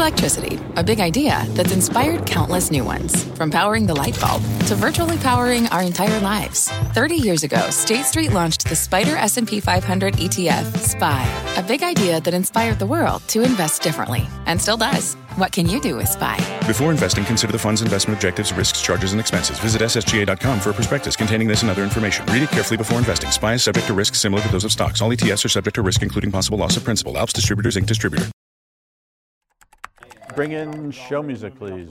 Electricity, a big idea that's inspired countless new ones. From powering the light bulb to virtually powering our entire lives. 30 years ago, State Street launched the SPDR S&P 500 ETF, SPY. A big idea that inspired the world to invest differently. And still does. What can you do with SPY? Before investing, consider the fund's investment objectives, risks, charges, and expenses. Visit ssga.com for a prospectus containing this and other information. Read it carefully before investing. SPY is subject to risks similar to those of stocks. All ETFs are subject to risk, including possible loss of principal. Alps Distributors, Inc. Distributor. Bring in show music, please.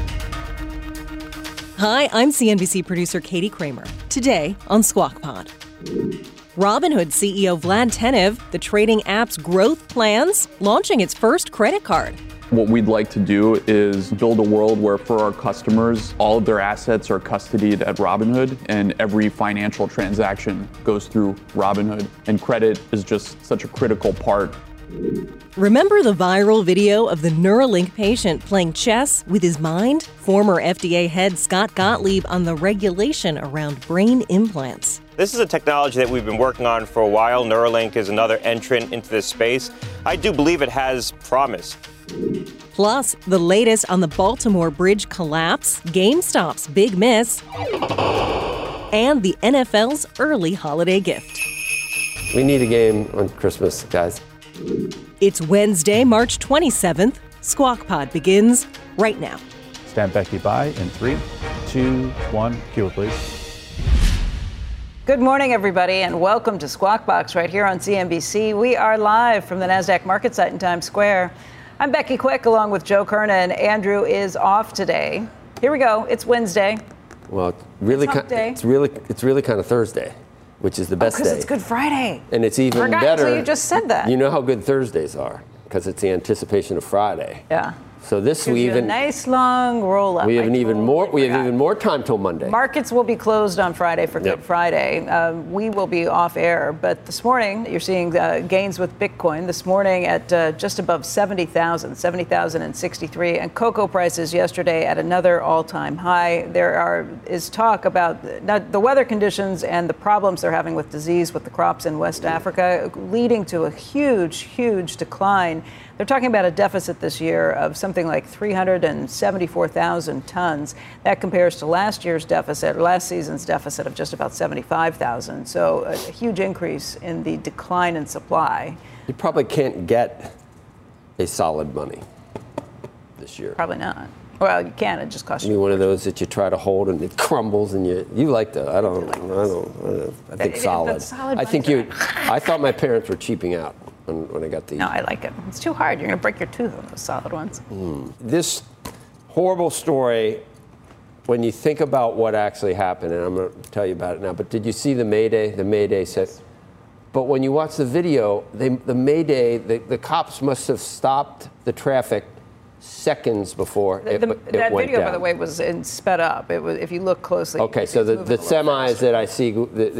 Hi, I'm CNBC producer Katie Kramer. Today on Squawk Pod. Robinhood CEO Vlad Tenev, the trading app's growth plans, launching its first credit card. What we'd like to do is build a world where for our customers, all of their assets are custodied at Robinhood and every financial transaction goes through Robinhood. And credit is just such a critical part. Remember the viral video of the Neuralink patient playing chess with his mind? Former FDA head Scott Gottlieb on the regulation around brain implants. This is a technology that we've been working on for a while. Neuralink is another entrant into this space. I do believe it has promise. Plus, the latest on the Baltimore Bridge collapse, GameStop's big miss, and the NFL's early holiday gift. We need a game on Christmas, guys. It's Wednesday, March 27th. Squawk Pod begins right now. Stand Becky by in 3, 2, 1. Cue it, please. Good morning, everybody, and welcome to Squawk Box right here on CNBC. We are live from the NASDAQ market site in Times Square. I'm Becky Quick along with Joe Kernan. Andrew is off today. Here we go. It's Wednesday. Well, it's really kind of Thursday, which is the best day. Because it's Good Friday. And it's even better. So you just said that. You know how good Thursdays are because it's the anticipation of Friday. Yeah. So this we even a nice long roll up. We have even more time till Monday. Markets will be closed on Friday for Good Friday. We will be off air, but this morning you're seeing gains with Bitcoin. This morning at just above 70,063, and cocoa prices yesterday at another all-time high. There is talk about the weather conditions and the problems they're having with disease with the crops in West Africa, leading to a huge decline. They're talking about a deficit this year of something like 374,000 tons. That compares to last season's deficit of just about 75,000. So a huge increase in the decline in supply. You probably can't get a solid money this year. Probably not. Well, you can. It just costs you. One of those that you try to hold and it crumbles and you like that. I think solid. I thought my parents were cheaping out when I got these. No, I like it. It's too hard. You're going to break your tooth on those solid ones. This horrible story, when you think about what actually happened, and I'm going to tell you about it now, but did you see the Mayday? The Mayday set. But when you watch the video, the Mayday, the cops must have stopped the traffic seconds before it went that video, down. by the way, was sped up. It was, if you look closely. Okay, so the semis that I see,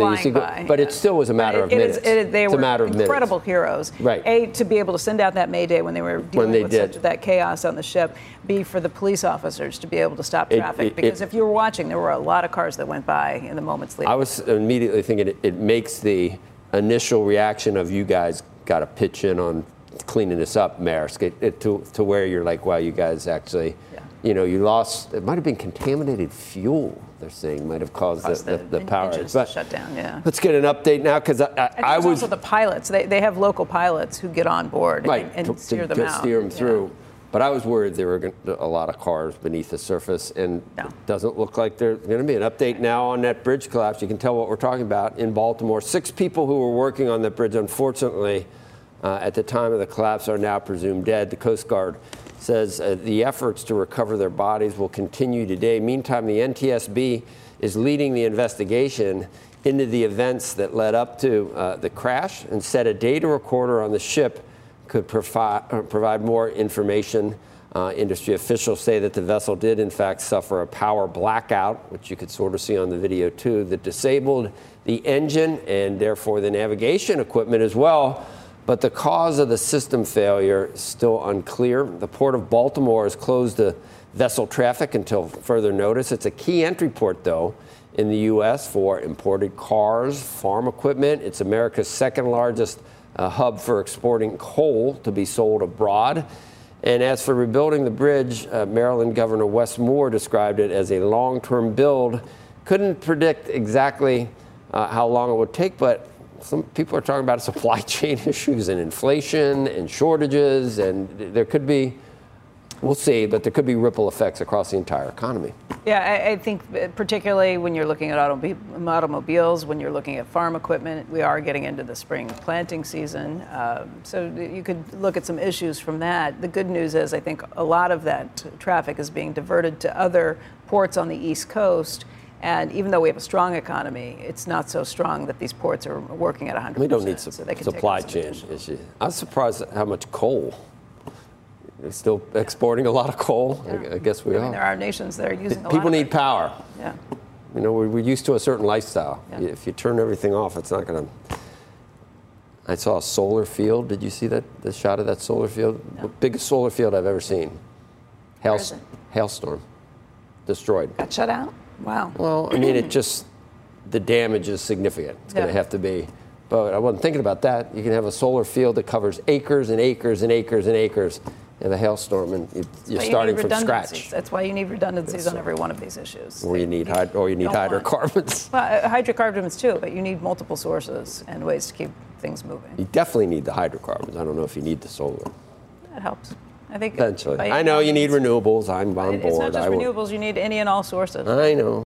but it still was a matter of minutes. They were a matter of incredible minutes. Heroes. Right. To be able to send out that Mayday when they were dealing with that chaos on the ship. B, for the police officers to be able to stop traffic. Because if you were watching, there were a lot of cars that went by in the moments leading. I was immediately thinking it makes the initial reaction of you guys got to pitch in on cleaning this up, Maersk, to where you're like, wow, you guys actually, you lost, it might have been contaminated fuel, they're saying, might have caused the power to shut down, yeah. Let's get an update now, because I was... also the pilots, they have local pilots who get on board and steer them out. Steer them through. But I was worried there were a lot of cars beneath the surface, and it doesn't look like there's going to be an update now on that bridge collapse. You can tell what we're talking about in Baltimore. 6 people who were working on that bridge, unfortunately, at the time of the collapse are now presumed dead. The Coast Guard says the efforts to recover their bodies will continue today. Meantime, the NTSB is leading the investigation into the events that led up to the crash and said a data recorder on the ship could provide more information. Industry officials say that the vessel did, in fact, suffer a power blackout, which you could sort of see on the video, too, that disabled the engine and therefore the navigation equipment as well. But the cause of the system failure is still unclear. The Port of Baltimore has closed the vessel traffic until further notice. It's a key entry port, though, in the U.S. for imported cars, farm equipment. It's America's second largest hub for exporting coal to be sold abroad. And as for rebuilding the bridge, Maryland Governor Wes Moore described it as a long-term build. Couldn't predict exactly how long it would take, but some people are talking about supply chain issues and inflation and shortages, and there could be, we'll see, but there could be ripple effects across the entire economy. Yeah, I think particularly when you're looking at automobiles, when you're looking at farm equipment, we are getting into the spring planting season. So you could look at some issues from that. The good news is I think a lot of that traffic is being diverted to other ports on the East Coast. And even though we have a strong economy, it's not so strong that these ports are working at 100%. We don't need so they can supply chain issues. I was surprised at how much coal. They're still exporting a lot of coal. Yeah. I guess we are. There are nations that are using a lot. People need power. Yeah. You know, we're used to a certain lifestyle. Yeah. If you turn everything off, it's not going to. I saw a solar field. Did you see that? The shot of that solar field? No. The biggest solar field I've ever seen. Hailstorm. Destroyed. Got shut out? Wow. Well, I mean, the damage is significant. It's going to have to be. But I wasn't thinking about that. You can have a solar field that covers acres and acres and acres and acres. You have a hailstorm, and you're starting from scratch. That's why you need redundancies on every one of these issues. Or you need hydrocarbons. Well, hydrocarbons too, but you need multiple sources and ways to keep things moving. You definitely need the hydrocarbons. I don't know if you need the solar. That helps. I think eventually. I know you need renewables. I'm on board. It's not just renewables. You need any and all sources. I know.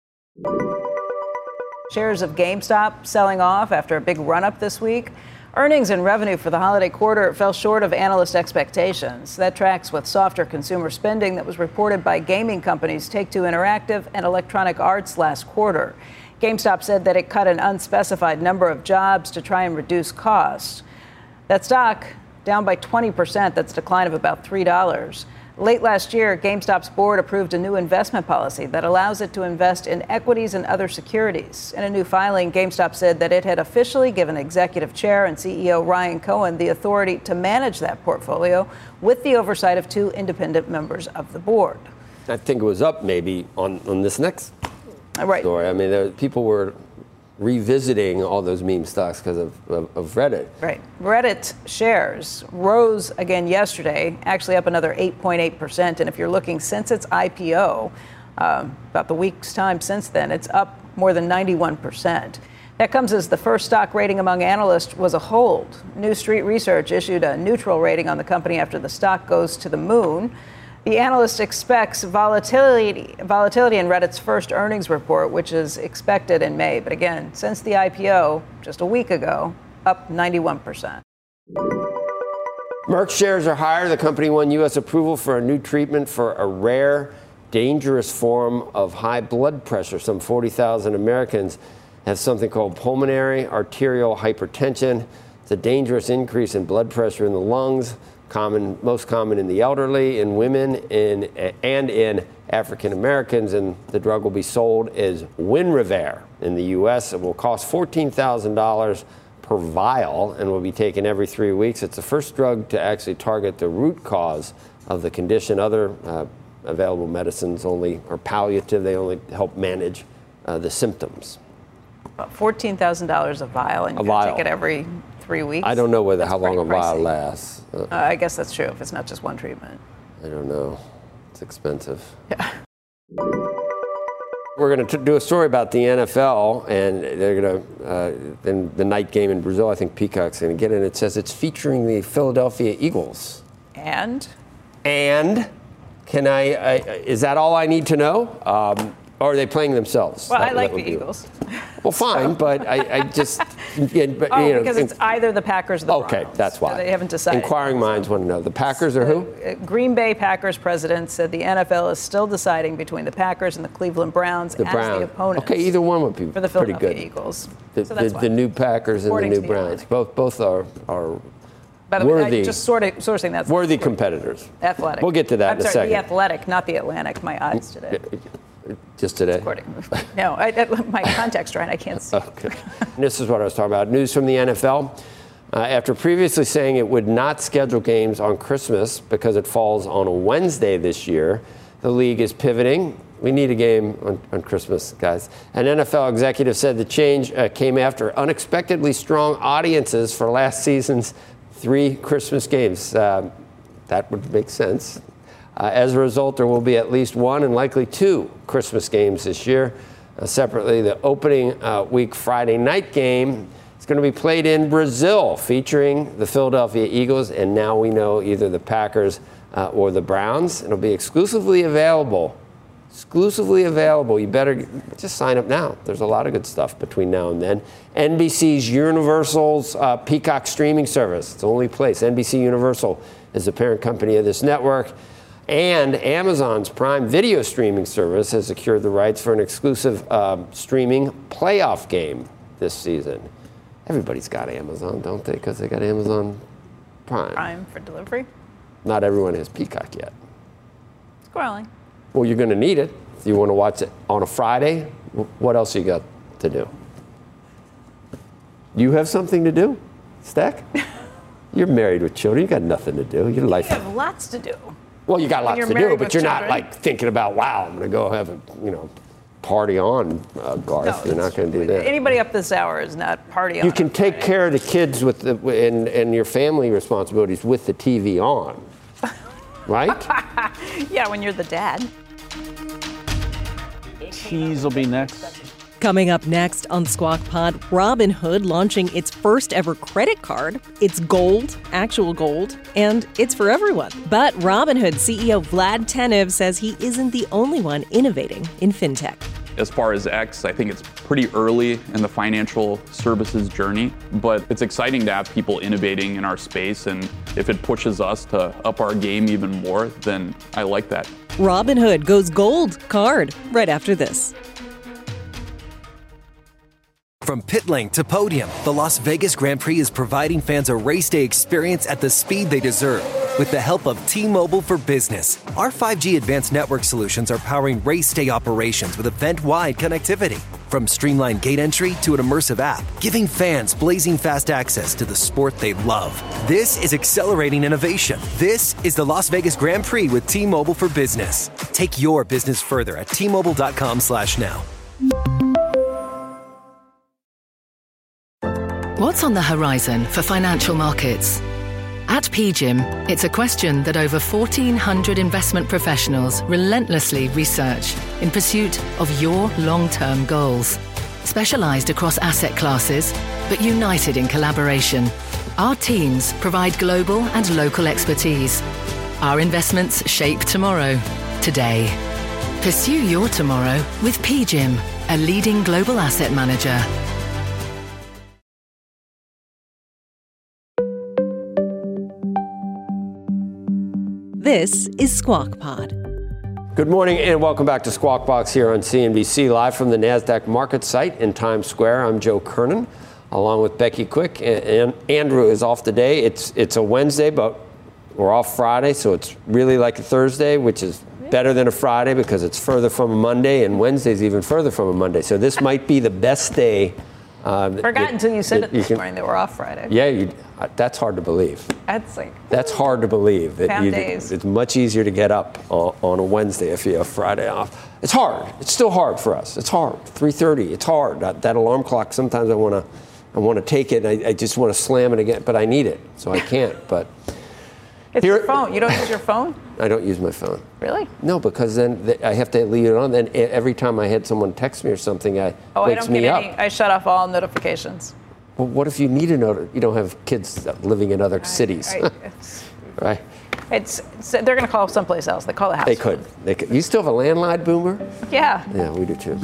Shares of GameStop selling off after a big run-up this week. Earnings and revenue for the holiday quarter fell short of analyst expectations. That tracks with softer consumer spending that was reported by gaming companies Take-Two Interactive and Electronic Arts last quarter. GameStop said that it cut an unspecified number of jobs to try and reduce costs. That stock down by 20%. That's a decline of about $3. Late last year, GameStop's board approved a new investment policy that allows it to invest in equities and other securities. In a new filing, GameStop said that it had officially given executive chair and CEO Ryan Cohen the authority to manage that portfolio with the oversight of 2 independent members of the board. I think it was up maybe on this next story. I mean, people were revisiting all those meme stocks because of Reddit. Right. Reddit shares rose again yesterday, actually up another 8.8%. And if you're looking since its IPO, about the week's time since then, it's up more than 91%. That comes as the first stock rating among analysts was a hold. New Street Research issued a neutral rating on the company after the stock goes to the moon. The analyst expects volatility in Reddit's first earnings report, which is expected in May. But again, since the IPO just a week ago, up 91%. Merck shares are higher. The company won U.S. approval for a new treatment for a rare, dangerous form of high blood pressure. Some 40,000 Americans have something called pulmonary arterial hypertension. It's a dangerous increase in blood pressure in the lungs. Most common in the elderly, in women, and in African Americans, and the drug will be sold as Winrevair in the U.S. It will cost $14,000 per vial and will be taken every 3 weeks. It's the first drug to actually target the root cause of the condition. Other available medicines only are palliative; they only help manage the symptoms. About $14,000 a vial, and you take it every 3 weeks. I don't know how long a vial lasts. I guess that's true if it's not just one treatment. I don't know. It's expensive. Yeah. We're going to do a story about the NFL, and they're going to, the night game in Brazil, I think Peacock's going to get it. It says it's featuring the Philadelphia Eagles. And? Can is that all I need to know? Or are they playing themselves? Well, I like the Eagles. Well, fine, but I just... because it's either the Packers or the Browns. Okay, that's why. They haven't decided. Inquiring minds want to know. The Packers are who? Green Bay Packers president said the NFL is still deciding between the Packers and the Cleveland Browns as the opponents. Okay, either one would be for the pretty good. Philadelphia Eagles. The new Packers and the new Browns. Both are by the way, just sourcing that. Worthy competitors. Athletic. We'll get to that in a second. The Athletic, not the Atlantic. My odds today. Just today? No, my contact's right. I can't see. Okay. This is what I was talking about. News from the NFL. After previously saying it would not schedule games on Christmas because it falls on a Wednesday this year, the league is pivoting. We need a game on Christmas, guys. An NFL executive said the change came after unexpectedly strong audiences for last season's 3 Christmas games. That would make sense. As a result, there will be at least one and likely two Christmas games this year. Separately, the opening week Friday night game is going to be played in Brazil, featuring the Philadelphia Eagles, and now we know either the Packers or the Browns. It'll be exclusively available. You better just sign up now. There's a lot of good stuff between now and then. NBC's Universal's Peacock streaming service. It's the only place. NBC Universal is the parent company of this network. And Amazon's Prime Video streaming service has secured the rights for an exclusive streaming playoff game this season. Everybody's got Amazon, don't they? Because they got Amazon Prime. Prime for delivery? Not everyone has Peacock yet. Scrolling. Well, you're going to need it. If you want to watch it on a Friday, what else you got to do? You have something to do, Stack? You're married with children. You got nothing to do. Your life. You have lots to do. Well, you got lots to do, but you're not like thinking about, wow, I'm going to go have a, party on, Garth. No, you're not going to do that. Anybody up this hour is not party on. You can take care of the kids with and your family responsibilities with the TV on, right? Yeah, when you're the dad. Cheese will be next. Coming up next on Squawk Pod, Robinhood launching its first ever credit card. It's gold, actual gold, and it's for everyone. But Robinhood CEO Vlad Tenev says he isn't the only one innovating in fintech. As far as X, I think it's pretty early in the financial services journey, but it's exciting to have people innovating in our space, and if it pushes us to up our game even more, then I like that. Robinhood goes gold card right after this. From pit lane to podium, the Las Vegas Grand Prix is providing fans a race day experience at the speed they deserve. With the help of T-Mobile for Business, our 5G advanced network solutions are powering race day operations with event-wide connectivity. From streamlined gate entry to an immersive app, giving fans blazing fast access to the sport they love. This is accelerating innovation. This is the Las Vegas Grand Prix with T-Mobile for Business. Take your business further at T-Mobile.com/now. What's on the horizon for financial markets? At PGIM, it's a question that over 1,400 investment professionals relentlessly research in pursuit of your long-term goals. Specialized across asset classes, but united in collaboration, our teams provide global and local expertise. Our investments shape tomorrow, today. Pursue your tomorrow with PGIM, a leading global asset manager. This is Squawk Pod. Good morning and welcome back to Squawk Box here on CNBC, live from the NASDAQ market site in Times Square. I'm Joe Kernan, along with Becky Quick, and Andrew is off today. It's a Wednesday, but we're off Friday, so it's really like a Thursday, which is better than a Friday because it's further from a Monday, and Wednesday's even further from a Monday. So this might be the best day. Forgot until you said it this morning that we're off Friday. Yeah, that's hard to believe. That's hard to believe. Days. It's much easier to get up on a Wednesday if you have Friday off. It's hard. It's still hard for us. It's hard. 3:30. It's hard. That alarm clock. Sometimes I want to take it. I just want to slam it again, but I need it, so I can't. But it's your phone. You don't use your phone? I don't use my phone. Really? No, because then I have to leave it on. Then every time I had someone text me or something, wakes me up. I shut off all notifications. Well, what if you need a note? You don't have kids living in other cities, right? They're going to call someplace else. They call the house. They could. You still have a landline, Boomer? Yeah. Yeah, we do too.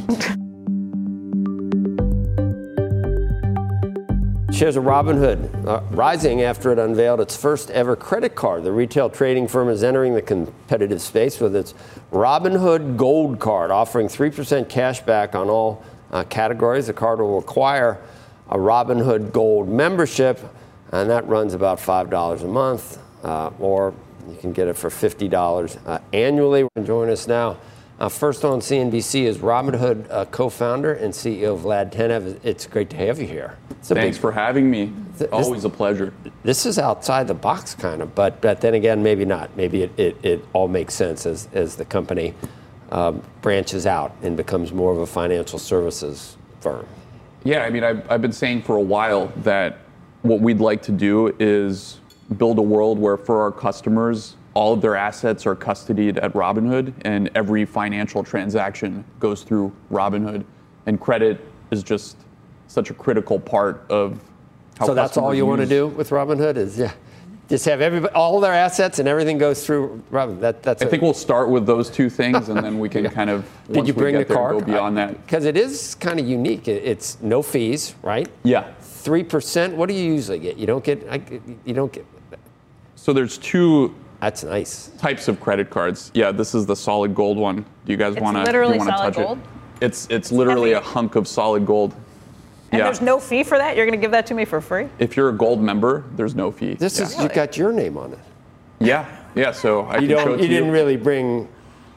Shares of Robinhood rising after it unveiled its first ever credit card. The retail trading firm is entering the competitive space with its Robinhood Gold Card, offering 3% cash back on all categories. The card will require a Robinhood Gold membership, and that runs about $5 a month, or you can get it for $50 annually. Join us now. First on CNBC is Robinhood co-founder and CEO Vlad Tenev. It's great to have you here. Thanks for having me. Always a pleasure. This is outside the box kind of, but then again, maybe not. Maybe it all makes sense as the company branches out and becomes more of a financial services firm. Yeah, I mean, I've been saying for a while that what we'd like to do is build a world where for our customers, all of their assets are custodied at Robinhood, and every financial transaction goes through Robinhood. And credit is just such a critical part of how. So that's all you want to do with Robinhood is just have all their assets and everything goes through Robinhood. I think we'll start with those two things, and then we can kind of Did you bring the card? Go beyond that because it is kind of unique. It's no fees, right? Yeah. 3%. What do you usually get? You don't get. So there's two. That's nice. Types of credit cards. Yeah, this is the solid gold one. Do you guys want to touch gold? it? It's literally a hunk of solid gold. And there's no fee for that? You're going to give that to me for free? If you're a gold member, there's no fee. This is you got your name on it. Yeah. So I you didn't really bring.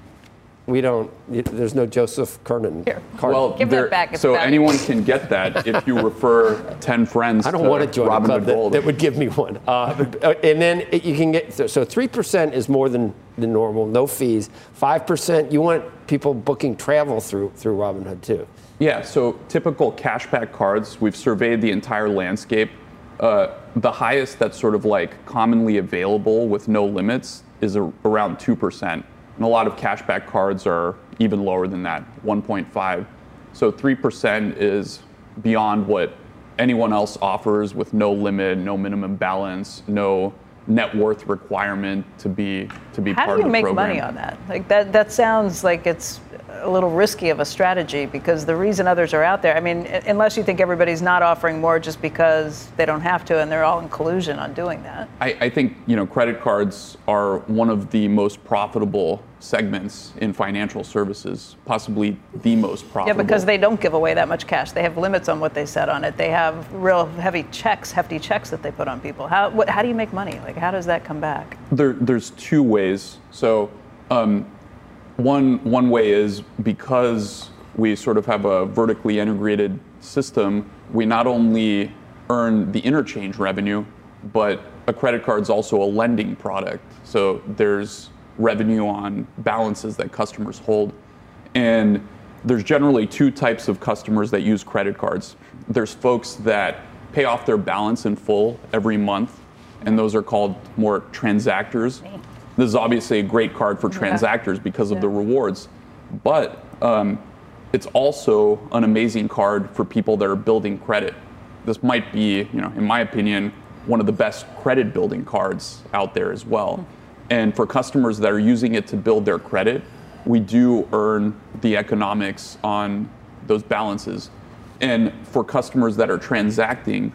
We don't. There's no Joseph Kernan card. Well, give that back. So anyone can get that if you refer 10 friends. I don't want to join a club that would give me one. And then you can get so 3% is more than the normal, no fees. 5%. You want people booking travel through Robinhood too. Yeah. So typical cashback cards. We've surveyed the entire landscape. The highest that's sort of like commonly available with no limits is around 2%. And a lot of cashback cards are even lower than that, 1.5. So 3% is beyond what anyone else offers with no limit, no minimum balance, no net worth requirement to be part of the program. How do you make money on that? Like that sounds like it's a little risky of a strategy because the reason others are out there, I mean, unless you think everybody's not offering more just because they don't have to and they're all in collusion on doing that. I think, credit cards are one of the most profitable segments in financial services, possibly the most profitable. Yeah, because they don't give away that much cash. They have limits on what they set on it. They have real hefty checks that they put on people. How do you make money? Like, how does that come back? There's two ways. So one way is because we sort of have a vertically integrated system, we not only earn the interchange revenue, but a credit card is also a lending product. So there's revenue on balances that customers hold. And there's generally two types of customers that use credit cards. There's folks that pay off their balance in full every month, and those are called more transactors. This is obviously a great card for transactors because of the rewards, but it's also an amazing card for people that are building credit. This might be, in my opinion, one of the best credit building cards out there as well. And for customers that are using it to build their credit, we do earn the economics on those balances. And for customers that are transacting,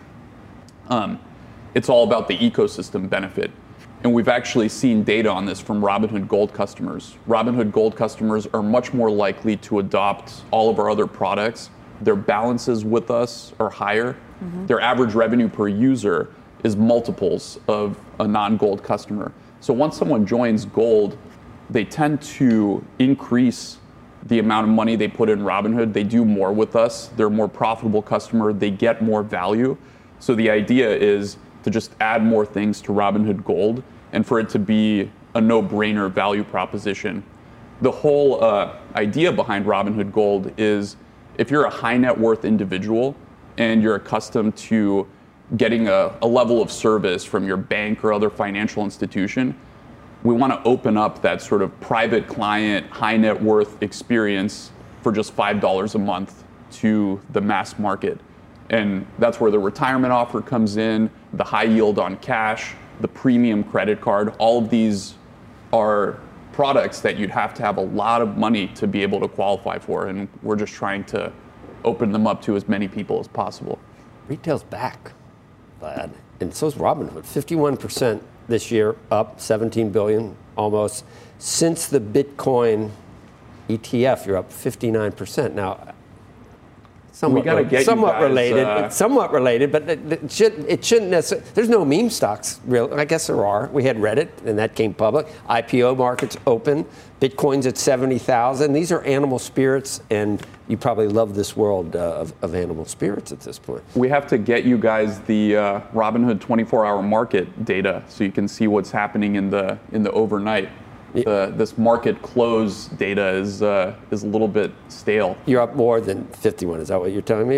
it's all about the ecosystem benefit. And we've actually seen data on this from Robinhood Gold customers. Robinhood Gold customers are much more likely to adopt all of our other products. Their balances with us are higher. Mm-hmm. Their average revenue per user is multiples of a non-Gold customer. So once someone joins Gold, they tend to increase the amount of money they put in Robinhood. They do more with us. They're a more profitable customer. They get more value. So the idea is to just add more things to Robinhood Gold and for it to be a no-brainer value proposition. The whole idea behind Robinhood Gold is if you're a high net worth individual and you're accustomed to getting a level of service from your bank or other financial institution, we want to open up that sort of private client, high net worth experience for just $5 a month to the mass market. And that's where the retirement offer comes in, the high yield on cash, the premium credit card. All of these are products that you'd have to have a lot of money to be able to qualify for. And we're just trying to open them up to as many people as possible. Retail's back, Vlad. And so is Robinhood. 51% this year, up 17 billion almost. Since the Bitcoin ETF, you're up 59%. Now, somewhat related. It's somewhat related, but it shouldn't necessarily. There's no meme stocks, really. I guess there are. We had Reddit, and that came public. IPO markets open. Bitcoin's at 70,000. These are animal spirits, and you probably love this world of animal spirits at this point. We have to get you guys the Robinhood 24-hour market data so you can see what's happening in the overnight. This market close data is a little bit stale. You're up more than 51. Is that what you're telling me, or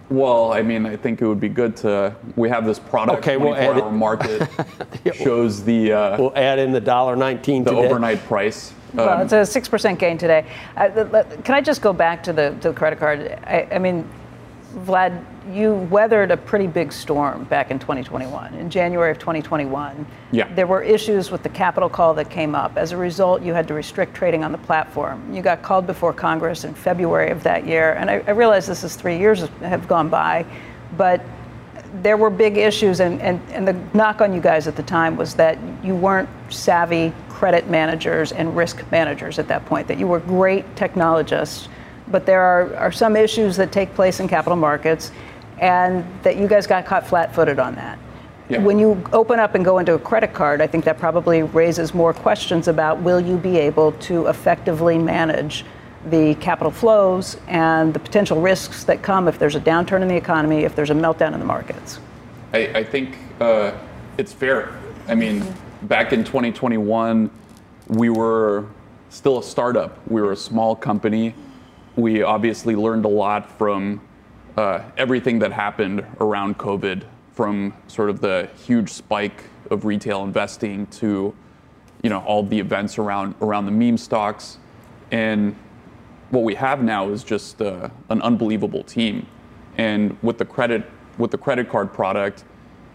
Well, I mean, I think it would be good we have this product, okay, 24-hour market, shows the... we'll add in the $1.19 today. The overnight price. Well, it's a 6% gain today. Can I just go back to the credit card? I mean, Vlad, you weathered a pretty big storm back in 2021. In January of 2021, there were issues with the capital call that came up. As a result, you had to restrict trading on the platform. You got called before Congress in February of that year. And I realize this is 3 years have gone by, but there were big issues. And the knock on you guys at the time was that you weren't savvy credit managers and risk managers at that point, that you were great technologists, but there are some issues that take place in capital markets, and that you guys got caught flat-footed on that. Yeah. When you open up and go into a credit card, I think that probably raises more questions about will you be able to effectively manage the capital flows and the potential risks that come if there's a downturn in the economy, if there's a meltdown in the markets. I think it's fair. I mean, back in 2021, we were still a startup. We were a small company. We obviously learned a lot from everything that happened around COVID, from sort of the huge spike of retail investing to, all the events around the meme stocks. And what we have now is just an unbelievable team. And with the credit card product,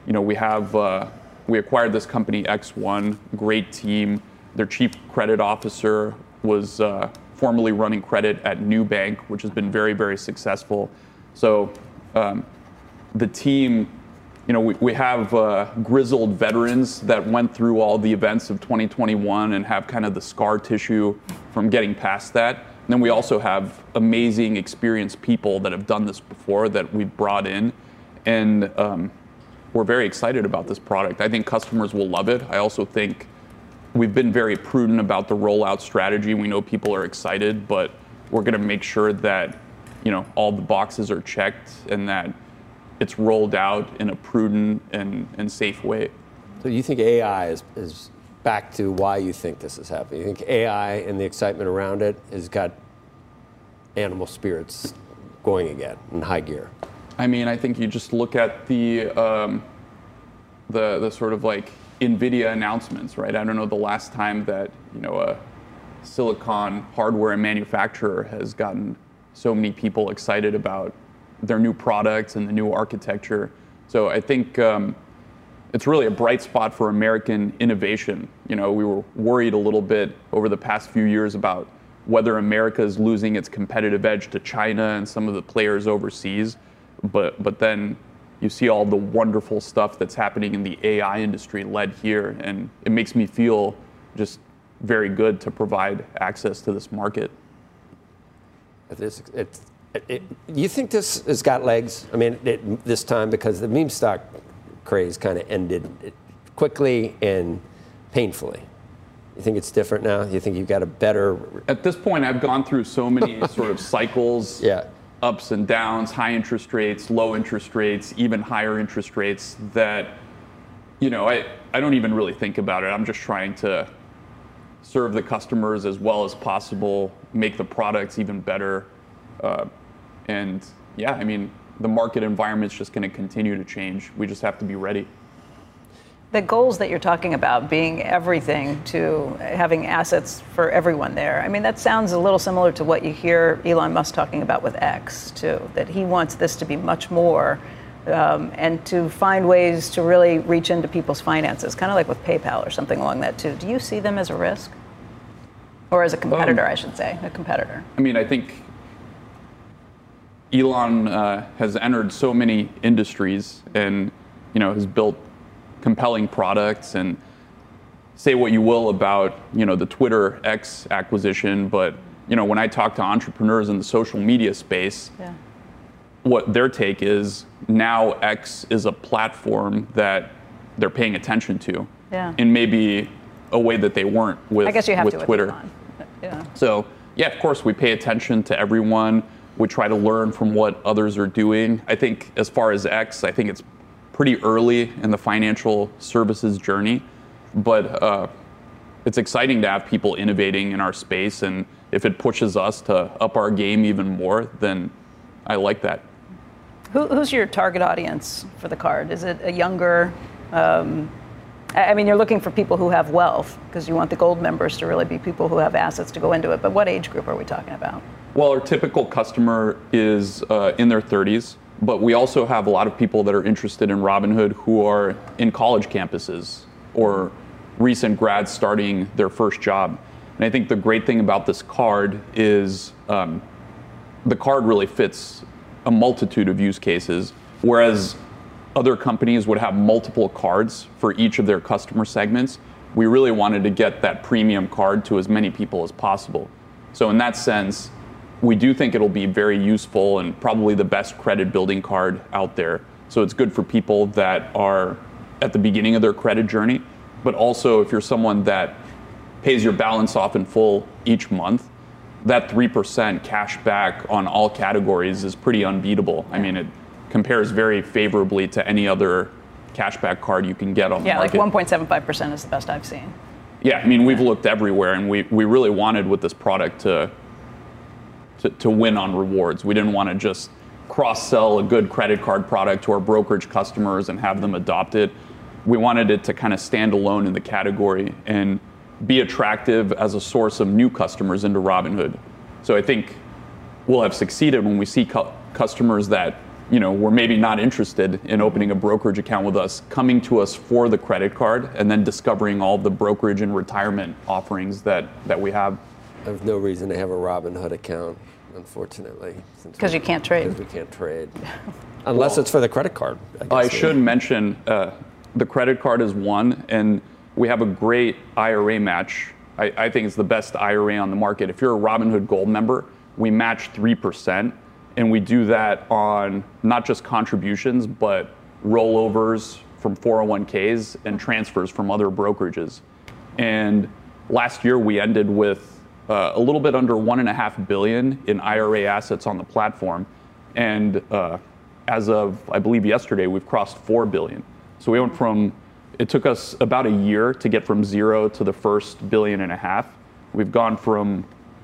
we acquired this company X1, great team. Their chief credit officer was formerly running credit at Nubank, which has been very, very successful. So the team, we have grizzled veterans that went through all the events of 2021 and have kind of the scar tissue from getting past that. And then we also have amazing, experienced people that have done this before that we've brought in. And we're very excited about this product. I think customers will love it. I also think we've been very prudent about the rollout strategy. We know people are excited, but we're going to make sure that all the boxes are checked and that it's rolled out in a prudent and safe way. So you think AI is back to why you think this is happening? You think AI and the excitement around it has got animal spirits going again in high gear? I mean, I think you just look at the sort of like NVIDIA announcements, right? I don't know the last time that a silicon hardware manufacturer has gotten so many people excited about their new products and the new architecture. So I think it's really a bright spot for American innovation. We were worried a little bit over the past few years about whether America is losing its competitive edge to China and some of the players overseas. But then you see all the wonderful stuff that's happening in the AI industry led here, and it makes me feel just very good to provide access to this market. You think this has got legs? I mean, this time, because the meme stock craze kind of ended quickly and painfully. You think it's different now? You think you've got a better... At this point, I've gone through so many sort of cycles, ups and downs, high interest rates, low interest rates, even higher interest rates, that, I don't even really think about it. I'm just trying to serve the customers as well as possible, make the products even better. And yeah, I mean, the market environment's just going to continue to change. We just have to be ready. The goals that you're talking about being everything to having assets for everyone there, I mean, that sounds a little similar to what you hear Elon Musk talking about with X, too, that he wants this to be much more and to find ways to really reach into people's finances, kind of like with PayPal or something along that, too. Do you see them as a risk? Or as a competitor, I should say, a competitor? I mean, I think Elon has entered so many industries and, has built compelling products, and say what you will about, the Twitter X acquisition, but, when I talk to entrepreneurs in the social media space, what their take is now X is a platform that they're paying attention to in maybe a way that they weren't with, I guess you have with to Twitter. So, of course, we pay attention to everyone. We try to learn from what others are doing. I think as far as X, I think it's pretty early in the financial services journey, but it's exciting to have people innovating in our space, and if it pushes us to up our game even more, then I like that. Who's your target audience for the card? Is it a younger? I mean, you're looking for people who have wealth because you want the gold members to really be people who have assets to go into it. But what age group are we talking about? Well, our typical customer is in their 30s, but we also have a lot of people that are interested in Robinhood who are in college campuses or recent grads starting their first job. And I think the great thing about this card is the card really fits a multitude of use cases, whereas other companies would have multiple cards for each of their customer segments. We really wanted to get that premium card to as many people as possible. So in that sense, we do think it'll be very useful and probably the best credit building card out there. So it's good for people that are at the beginning of their credit journey, but also if you're someone that pays your balance off in full each month, that 3% cash back on all categories is pretty unbeatable. I mean, it compares very favorably to any other cashback card you can get on the market. Yeah, like 1.75% is the best I've seen. Yeah, I mean, we've looked everywhere, and we really wanted with this product to win on rewards. We didn't want to just cross-sell a good credit card product to our brokerage customers and have them adopt it. We wanted it to kind of stand alone in the category and be attractive as a source of new customers into Robinhood. So I think we'll have succeeded when we see customers that were maybe not interested in opening a brokerage account with us, coming to us for the credit card, and then discovering all the brokerage and retirement offerings that we have. I have no reason to have a Robinhood account, unfortunately. Because you can't trade. Because we can't trade. Unless it's for the credit card. I should mention the credit card is one, and we have a great IRA match. I think it's the best IRA on the market. If you're a Robinhood Gold member, we match 3%. And we do that on not just contributions, but rollovers from 401ks and transfers from other brokerages. And last year we ended with a little bit under $1.5 billion in IRA assets on the platform. And as of, I believe, yesterday, we've crossed $4 billion. So we went from, it took us about a year to get from 0 to the first $1.5 billion. We've gone from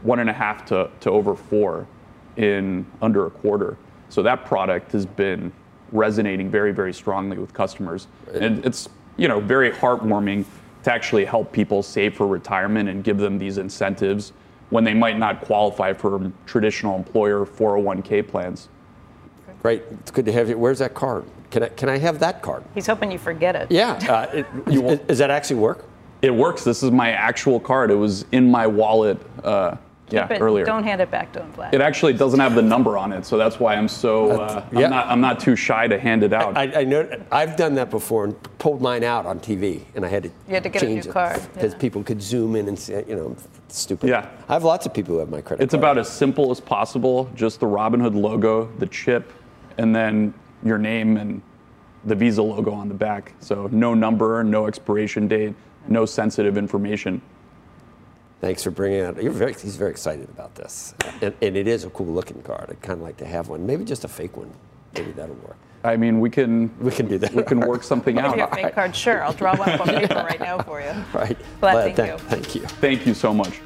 1.5 to over 4 in under a quarter. So that product has been resonating very, very strongly with customers. And it's, very heartwarming to actually help people save for retirement and give them these incentives when they might not qualify for traditional employer 401k plans. Great. It's good to have you. Where's that card? Can I have that card? He's hoping you forget it. Yeah. Does that actually work? It works. This is my actual card. It was in my wallet earlier. Don't hand it back to him, Vlad. It actually doesn't have the number on it, so that's why I'm so I'm not too shy to hand it out. I know. I've done that before and pulled mine out on TV, and I had to get change a new card because people could zoom in and see. Stupid. Yeah. I have lots of people who have my credit card. It's about as simple as possible. Just the Robinhood logo, the chip, and then your name and the Visa logo on the back. So no number, no expiration date, no sensitive information. Thanks for bringing it up. He's very excited about this. And it is a cool looking card. I'd kind of like to have one. Maybe just a fake one. Maybe that'll work. I mean, we can do that. We can work something out. If you have a fake card, sure. I'll draw one up on paper right now for you. Right. Vlad, thank you. Thank you. Thank you so much.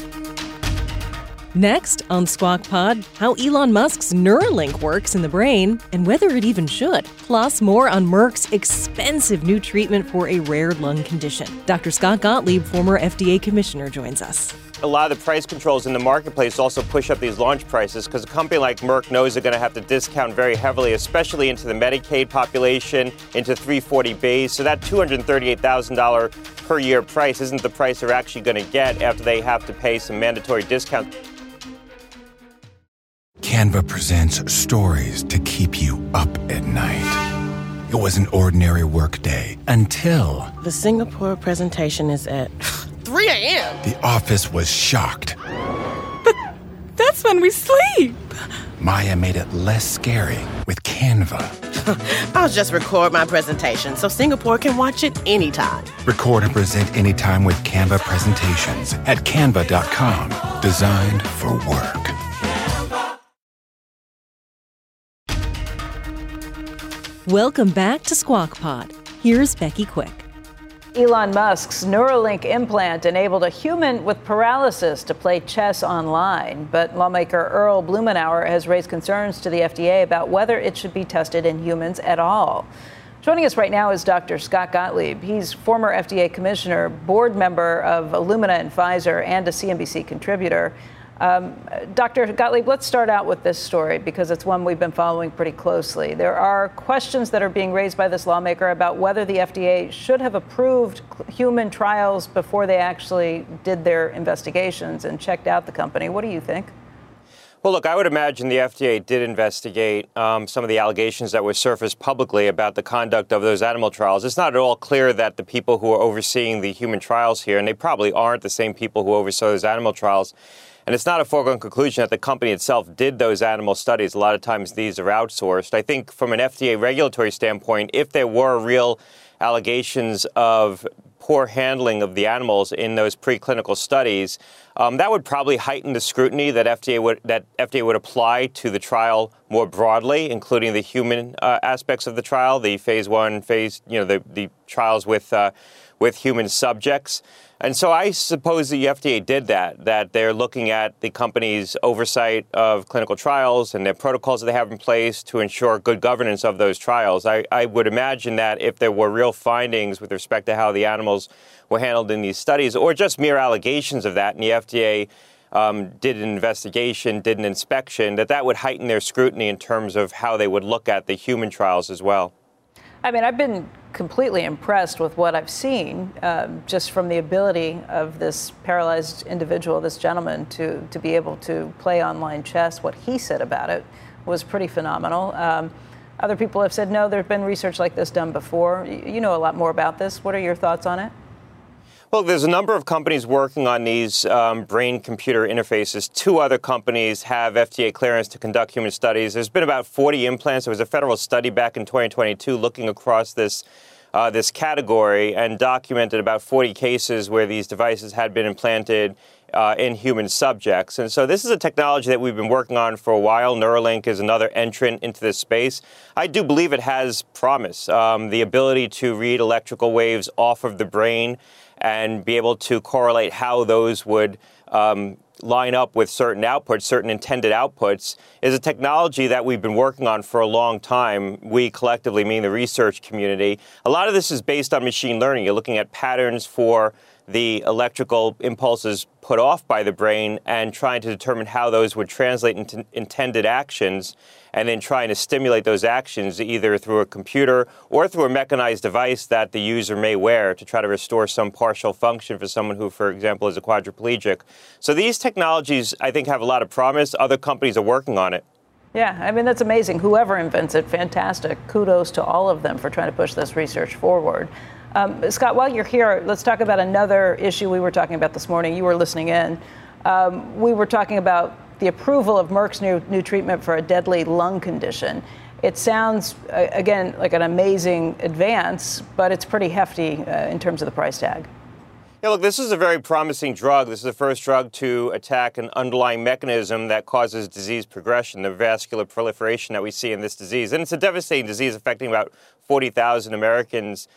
Next on Squawk Pod, how Elon Musk's Neuralink works in the brain and whether it even should. Plus, more on Merck's expensive new treatment for a rare lung condition. Dr. Scott Gottlieb, former FDA commissioner, joins us. A lot of the price controls in the marketplace also push up these launch prices because a company like Merck knows they're going to have to discount very heavily, especially into the Medicaid population, into 340Bs. So that $238,000 per year price isn't the price they're actually going to get after they have to pay some mandatory discounts. Canva presents stories to keep you up at night. It was an ordinary workday until... The Singapore presentation is at 3 a.m. The office was shocked. But that's when we sleep. Maya made it less scary with Canva. I'll just record my presentation so Singapore can watch it anytime. Record and present anytime with Canva presentations at canva.com. Designed for work. Welcome back to Squawk Pod. Here's Becky Quick. Elon Musk's Neuralink implant enabled a human with paralysis to play chess online, but lawmaker Earl Blumenauer has raised concerns to the FDA about whether it should be tested in humans at all. Joining us right now is Dr. Scott Gottlieb. He's former FDA commissioner, board member of Illumina and Pfizer, and a CNBC contributor. Dr. Gottlieb, let's start out with this story because it's one we've been following pretty closely. There are questions that are being raised by this lawmaker about whether the FDA should have approved human trials before they actually did their investigations and checked out the company. What do you think? Well, look, I would imagine the FDA did investigate some of the allegations that were surfaced publicly about the conduct of those animal trials. It's not at all clear that the people who are overseeing the human trials here, and they probably aren't the same people who oversaw those animal trials, and it's not a foregone conclusion that the company itself did those animal studies. A lot of times these are outsourced. I think from an FDA regulatory standpoint, if there were real allegations of poor handling of the animals in those preclinical studies, that would probably heighten the scrutiny that FDA would apply to the trial more broadly, including the human aspects of the trial, the phase 1, the trials with human subjects. And so I suppose the FDA did that they're looking at the company's oversight of clinical trials and their protocols that they have in place to ensure good governance of those trials. I would imagine that if there were real findings with respect to how the animals were handled in these studies, or just mere allegations of that, and the FDA did an investigation, did an inspection, that would heighten their scrutiny in terms of how they would look at the human trials as well. I mean, I've been completely impressed with what I've seen, just from the ability of this paralyzed individual, this gentleman, to be able to play online chess. What he said about it was pretty phenomenal. Other people have said, no, there's been research like this done before. You know a lot more about this. What are your thoughts on it? Well, there's a number of companies working on these brain-computer interfaces. 2 other companies have FDA clearance to conduct human studies. There's been about 40 implants. There was a federal study back in 2022 looking across this category and documented about 40 cases where these devices had been implanted in human subjects. And so this is a technology that we've been working on for a while. Neuralink is another entrant into this space. I do believe it has promise, the ability to read electrical waves off of the brain and be able to correlate how those would line up with certain outputs, certain intended outputs, is a technology that we've been working on for a long time. We collectively mean the research community. A lot of this is based on machine learning. You're looking at patterns for the electrical impulses put off by the brain and trying to determine how those would translate into intended actions, and then trying to stimulate those actions either through a computer or through a mechanized device that the user may wear to try to restore some partial function for someone who, for example, is a quadriplegic. So these technologies, I think, have a lot of promise. Other companies are working on it. Yeah, I mean, that's amazing. Whoever invents it, fantastic. Kudos to all of them for trying to push this research forward. Scott, while you're here, let's talk about another issue we were talking about this morning. You were listening in. We were talking about the approval of Merck's new treatment for a deadly lung condition. It sounds, again, like an amazing advance, but it's pretty hefty in terms of the price tag. Yeah, look, this is a very promising drug. This is the first drug to attack an underlying mechanism that causes disease progression, the vascular proliferation that we see in this disease. And it's a devastating disease affecting about 40,000 Americans.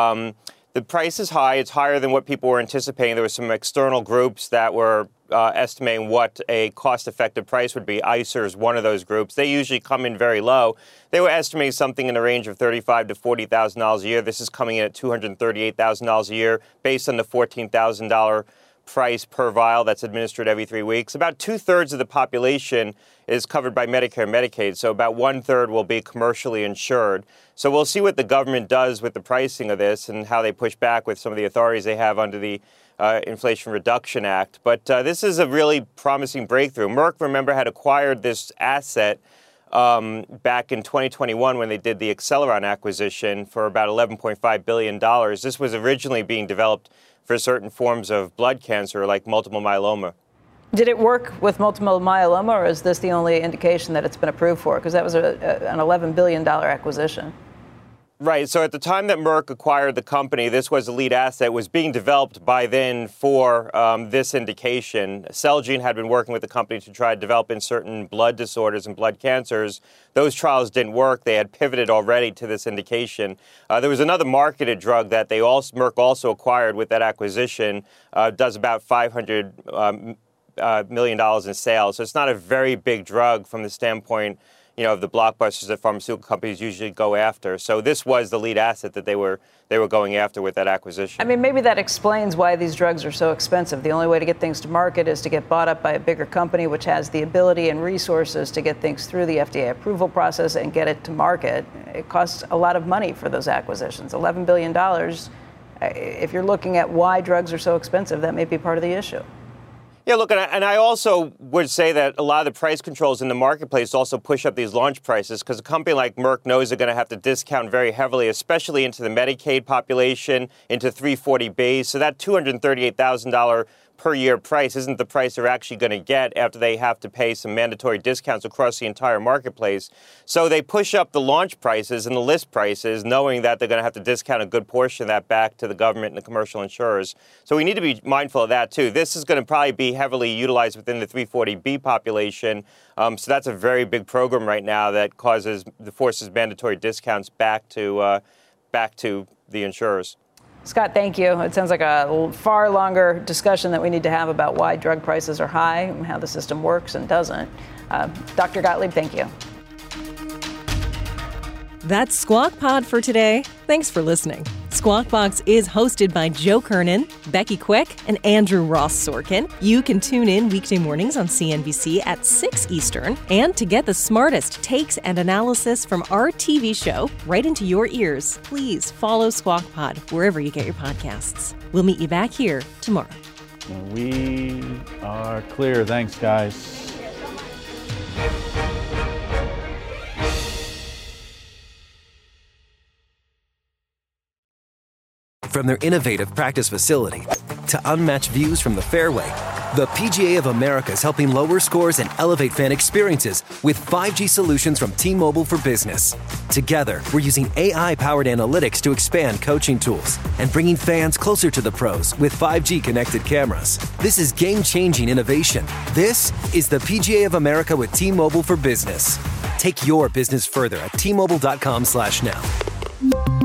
The price is high. It's higher than what people were anticipating. There were some external groups that were estimating what a cost-effective price would be. ICER is one of those groups. They usually come in very low. They were estimating something in the range of $35,000 to $40,000 a year. This is coming in at $238,000 a year based on the $14,000 price per vial that's administered every 3 weeks. About 2/3 of the population is covered by Medicare and Medicaid, so about 1/3 will be commercially insured. So we'll see what the government does with the pricing of this and how they push back with some of the authorities they have under the Inflation Reduction Act. But this is a really promising breakthrough. Merck, remember, had acquired this asset back in 2021 when they did the Acceleron acquisition for about $11.5 billion. This was originally being developed for certain forms of blood cancer like multiple myeloma. Did it work with multiple myeloma, or is this the only indication that it's been approved for? Because that was an $11 billion acquisition. Right. So at the time that Merck acquired the company, this was the lead asset. It was being developed by then for this indication. Celgene had been working with the company to try to develop in certain blood disorders and blood cancers. Those trials didn't work. They had pivoted already to this indication. There was another marketed drug that Merck also acquired with that acquisition. Does about $500 million in sales. So it's not a very big drug from the standpoint, of the blockbusters that pharmaceutical companies usually go after. So this was the lead asset that they were going after with that acquisition. I mean, maybe that explains why these drugs are so expensive. The only way to get things to market is to get bought up by a bigger company, which has the ability and resources to get things through the FDA approval process and get it to market. It costs a lot of money for those acquisitions, $11 billion. If you're looking at why drugs are so expensive, that may be part of the issue. Yeah, look, and I also would say that a lot of the price controls in the marketplace also push up these launch prices because a company like Merck knows they're going to have to discount very heavily, especially into the Medicaid population, into 340Bs. So that $238,000 per year price isn't the price they're actually going to get after they have to pay some mandatory discounts across the entire marketplace. So they push up the launch prices and the list prices, knowing that they're going to have to discount a good portion of that back to the government and the commercial insurers. So we need to be mindful of that, too. This is going to probably be heavily utilized within the 340B population. So that's a very big program right now that forces mandatory discounts back to the insurers. Scott, thank you. It sounds like a far longer discussion that we need to have about why drug prices are high and how the system works and doesn't. Dr. Gottlieb, thank you. That's Squawk Pod for today. Thanks for listening. Squawk Box is hosted by Joe Kernan, Becky Quick, and Andrew Ross Sorkin. You can tune in weekday mornings on CNBC at 6 Eastern. And to get the smartest takes and analysis from our TV show right into your ears, please follow Squawk Pod wherever you get your podcasts. We'll meet you back here tomorrow. We are clear. Thanks, guys. From their innovative practice facility to unmatched views from the fairway, the PGA of America is helping lower scores and elevate fan experiences with 5G solutions from T-Mobile for Business. Together, we're using AI-powered analytics to expand coaching tools and bringing fans closer to the pros with 5G connected cameras. This is game-changing innovation. This is the PGA of America with T-Mobile for Business. Take your business further at T-Mobile.com/now.